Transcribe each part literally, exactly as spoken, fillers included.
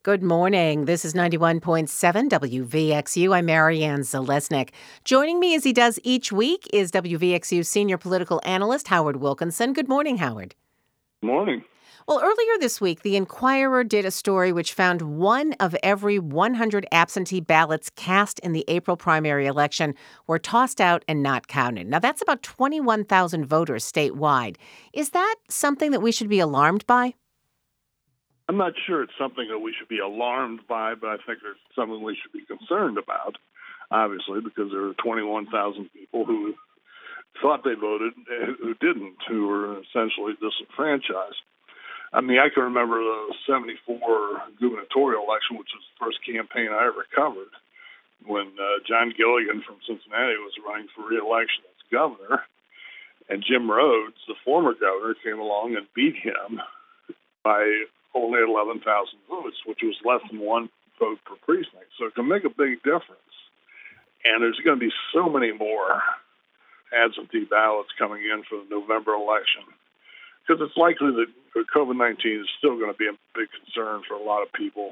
Good morning. This is ninety-one point seven W V X U. I'm Marianne Zalesnik. Joining me as he does each week is W V X U senior political analyst Howard Wilkinson. Good morning, Howard. Morning. Well, earlier this week, the Inquirer did a story which found one of every one hundred absentee ballots cast in the April primary election were tossed out and not counted. Now, that's about twenty-one thousand voters statewide. Is that something that we should be alarmed by? I'm not sure it's something that we should be alarmed by, but I think it's something we should be concerned about, obviously, because there are twenty-one thousand people who thought they voted and who didn't, who were essentially disenfranchised. I mean, I can remember the seventy-four gubernatorial election, which was the first campaign I ever covered, when uh, John Gilligan from Cincinnati was running for re-election as governor, and Jim Rhodes, the former governor, came along and beat him by only eleven thousand votes, which was less than one vote per precinct. So it can make a big difference. And there's going to be so many more absentee ballots coming in for the November election, because it's likely that COVID nineteen is still going to be a big concern for a lot of people,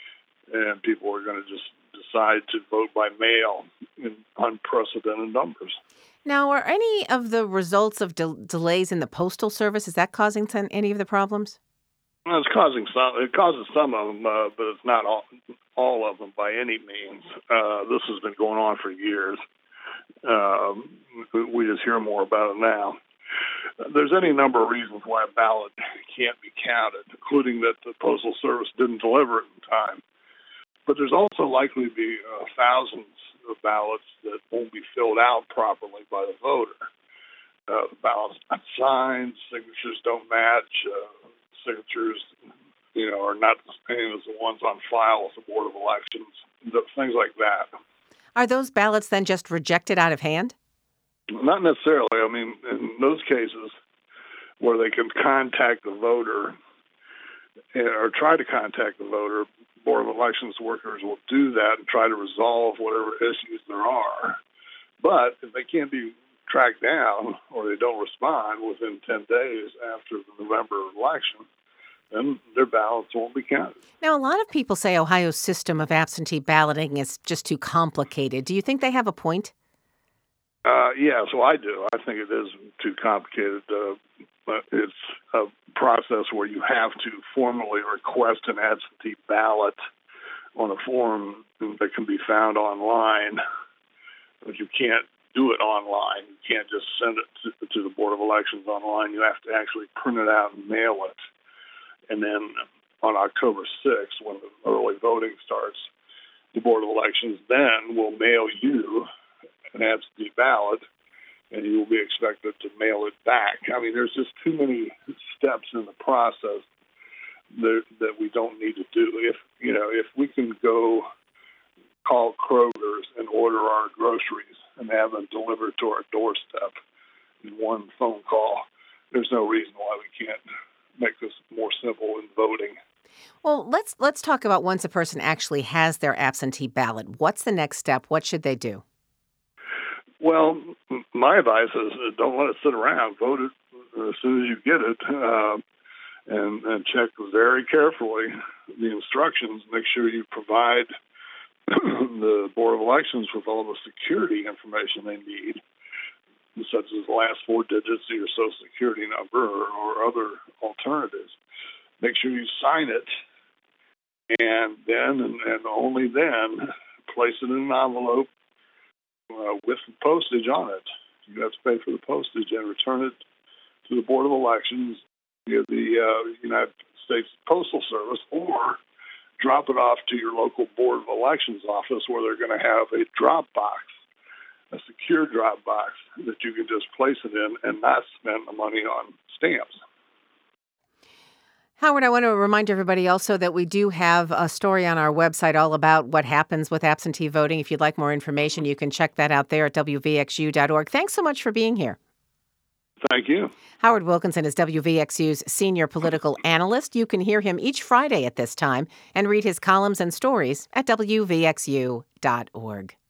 and people are going to just decide to vote by mail in unprecedented numbers. Now, are any of the results of de- delays in the Postal Service, is that causing some, any of the problems? Well, it's causing some. It causes some of them, uh, but it's not all, all of them by any means. Uh, this has been going on for years. Um, we just hear more about it now. There's any number of reasons why a ballot can't be counted, including that the Postal Service didn't deliver it in time. But there's also likely to be uh, thousands of ballots that won't be filled out properly by the voter. Uh, the ballots not signed, signatures don't match. Uh, signatures, you know, are not the same as the ones on file with the Board of Elections, things like that. Are those ballots then just rejected out of hand? Not necessarily. I mean, in those cases where they can contact the voter or try to contact the voter, Board of Elections workers will do that and try to resolve whatever issues there are. But if they can't be tracked down or they don't respond within ten days after the November election, then their ballots won't be counted. Now, a lot of people say Ohio's system of absentee balloting is just too complicated. Do you think they have a point? Uh, yeah, so I do. I think it is too complicated. Uh, but it's a process where you have to formally request an absentee ballot on a form that can be found online, but you can't do it online. You can't just send it to, to the Board of Elections online. You have to actually print it out and mail it. And then on October sixth, when the early voting starts, the Board of Elections then will mail you an absentee ballot, and you will be expected to mail it back. I mean, there's just too many steps in the process that, that we don't need to do. If, you know, if we can go call Kroger's and order our groceries and have them delivered to our doorstep in one phone call, there's no reason why we can't make this more simple in voting. Well, let's let's talk about once a person actually has their absentee ballot. What's the next step? What should they do? Well, my advice is uh, don't let it sit around. Vote it as soon as you get it, uh, and, and check very carefully the instructions. Make sure you provide the Board of Elections with all the security information they need, such as the last four digits of your Social Security number or, or other alternatives. Make sure you sign it, and then and, and only then place it in an envelope uh, with the postage on it. You have to pay for the postage and return it to the Board of Elections via the uh, United States Postal Service, or drop it off to your local Board of Elections office where they're going to have a drop box, a secure drop box that you can just place it in and not spend the money on stamps. Howard, I want to remind everybody also that we do have a story on our website all about what happens with absentee voting. If you'd like more information, you can check that out there at W V X U dot org. Thanks so much for being here. Thank you. Howard Wilkinson is W V X U's senior political analyst. You can hear him each Friday at this time and read his columns and stories at W V X U dot org.